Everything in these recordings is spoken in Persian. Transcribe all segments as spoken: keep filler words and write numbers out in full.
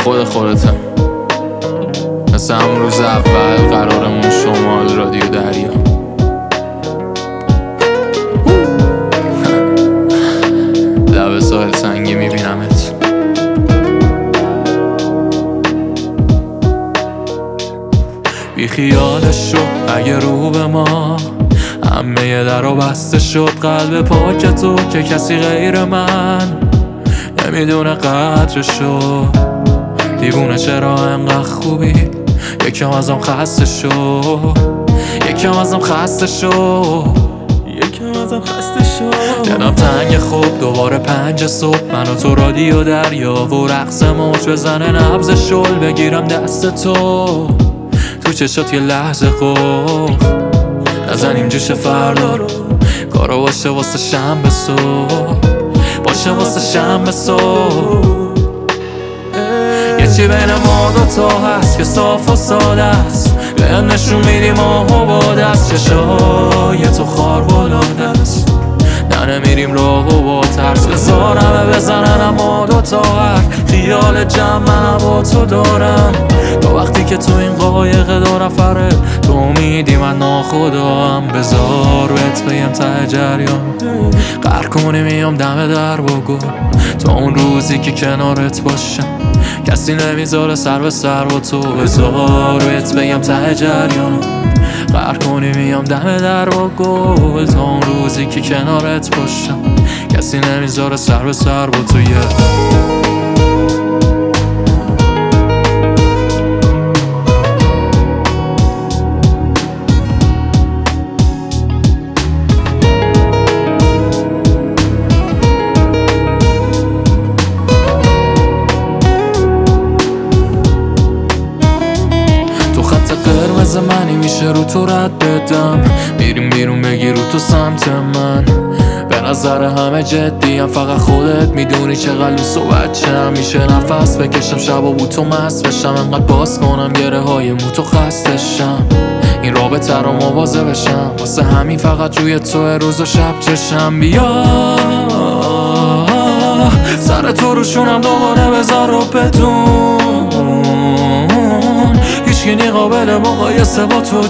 خود خودتم، مثل همون روز اول قرارمون شمال رادیو دریا. لب ساحل سنگی میبینمت، بی خیالش شد اگه رو به ما همه در رو بسته شد. قلب پاک تو که کسی غیر من نمیدونه قدرشو. دیوونه چرا انقدر خوبی، یکم ازم خسته شو، یکم ازم خسته شو، یکم ازم خسته شو. دلم تنگ خوب دوباره پنج صبح، من و تو رادیو دریا و رقص موج بزنه نبض شل. بگیرم دست تو تو چشات یه لحظه خوب، نزنیم جوش فردا رو. کارو باشه واسه شنبه صبح، باشه واسه شنبه صبح. یه چی بین ما دوتا هست که صاف و ساده است، به نشون میدیم آهو با دست. چشای تو خارق‌العاده است، نه نمیریم راه و با ترس. بذار همه بزنن اما دوتا حرف، خیال جمع با تو دارم. تا وقتی که تو این قایق دو نفره، تو امیدی من ناخدام. بذار بهت بگم ته جریان، غرق کنی میام دم در با گل. تا اون روزی که کنارت باشم کسی نمیذاره سر به سر با تو. بذار بهت بگم ته جریان، غرق کنی میام دم در با گل. تا اون روزی که کنارت باشم کسی نمیذاره سر به سر با تو. قرمز منی میشه رو تو رد بدم، میریم بیرون بگی رو تو سمت من. به نظر همه جدیم، فقط خودت میدونی چقدر لوس و بچم. میشه نفس بکشم شب و بو تو مست بشم، انقدر باز کنم گره های مو تو خستشم. این رابطه رو موازه بشم، واسه همین فقط روی تو روز و شب چشم. بیا سر تو روشونم دوباره بذار رو بدون، هیچکی قابل مقایسه با تو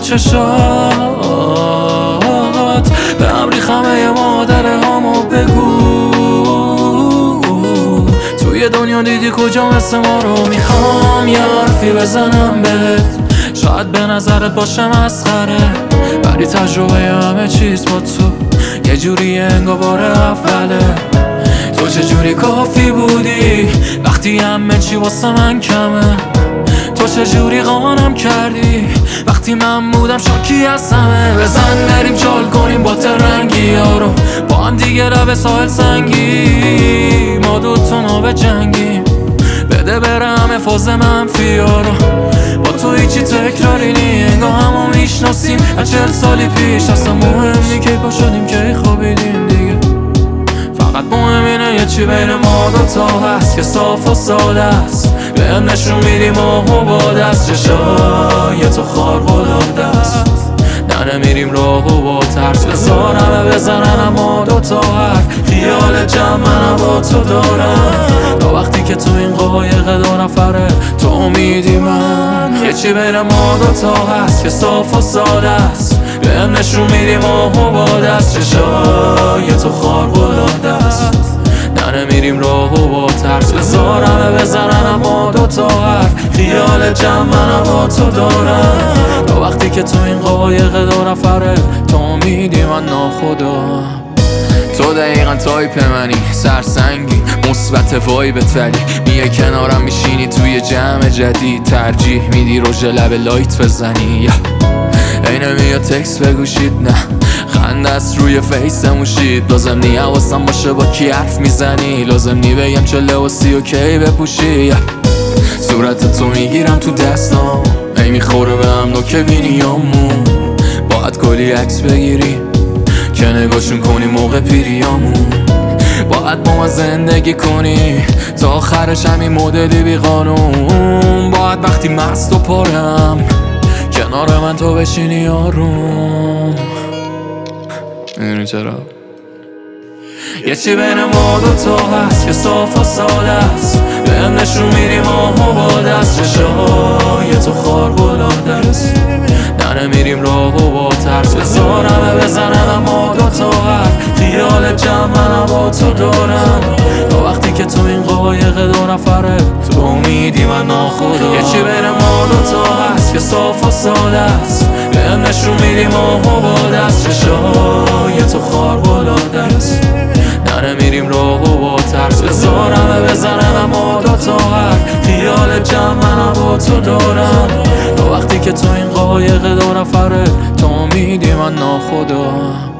چشات. به هم ریخمه مادر هامو بگو، توی دنیا دیدی کجا مثل ما رو. میخوام یه حرفی بزنم بهت، شاید به نظرت باشه مسخره، ولی تجربه همه چیز با تو یه جوری انگار بار اوله. تو چجوری کافی بودی وقتی همه چی واسه من کمه؟ تو چجوری قانم کردی وقتی من بودم شاکی از همه؟ بزن بریم چال کنیم با ترنگی ها رو، با هم دیگه لب ساحل سنگی. ما دوتا ناوه جنگیم، بده بره همه فاز منفی ها رو. با تو هیچی تکراری نی، انگاه همو میشناسیم از چهل سالی پیش. اصلا مهم نی که پا شدیم که خوابیدیم دیگه، فقط مهم اینه یه چی بین ما دوتا هست که صاف و ساده است. به نشون میدیم آهو با دست، چشای تو خارق‌العاده است، نه نمیریم راه و با ترس. بذار همه بزنن اما دوتا حرف، خیال جمع من با تو دارم. تا وقتی که تو این قایق دو نفره، تو امیدی من. یه چی بین ما دوتا هست که صاف و ساده است، به نشون میدیم آهو با دست. چشای تو خارق‌العاده است، نه نمیریم راه و با ترس. بذار همه بزنن اما دوتا حرف، خیال جمع من با تو دارم. تا وقتی که تو این قایق دو نفره، تو امیدی من ناخدا. تو دقیقا تایپ منی، سرسنگی مثبت وایبت، ولی میای کنارم میشینی توی جمع جدید. ترجیح میدی روژ لب لایت بزنی، ای نمیاد تکس بگوشید، نه خنده است روی فیس موشید. لازم نی حواسم باشه با کی حرف میزنی، لازم نی بگم چه لباسی و کی بپوشی. صورت تو میگیرم تو دستام، ای میخوره به هم نوک بینیامون. باید کلی عکس بگیری که نگاشون کنی موقع پیریامون. باید با ما زندگی کنی تا آخرش همین مدلی بی قانون. باید وقتی مست و پرم کنار من تو بشینی آروم. میدونی چرا؟ یه چی بین ما دوتا هست که صاف و ساده است، بهم نشون میدی ماهو با دست چشای تو خارق‌العاده است. نره میریم راه و با ترس بذارمه بزنم اما دوتا حرف خیال جمع منم با تو دارم تا وقتی که تو این قایق دو نفره تو امیدی من ناخدا یه چی بین ما دوتا هست که صاف و ساده است بهم نشون میدی ماهو با دست چشای تو خارق‌العاده است. نره میریم راه و با ترس بذارمه بزنم اما دوتا حرف خیال جمع منم با تو دارم تا وقتی که تو این قایق دو نفره تو امیدی من ناخدا